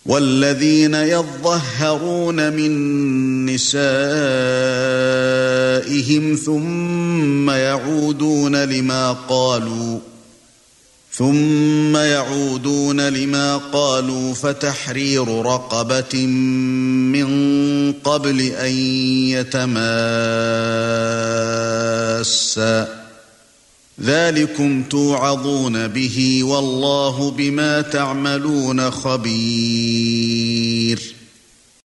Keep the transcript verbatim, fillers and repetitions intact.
والذين يظهرون من نسائهم ثم يعودون لما قالوا ثم يعودون لما قالوا فتحرير رقبة من قبل أن يتماسا ذلكم توعظون به والله بما تعملون خبير.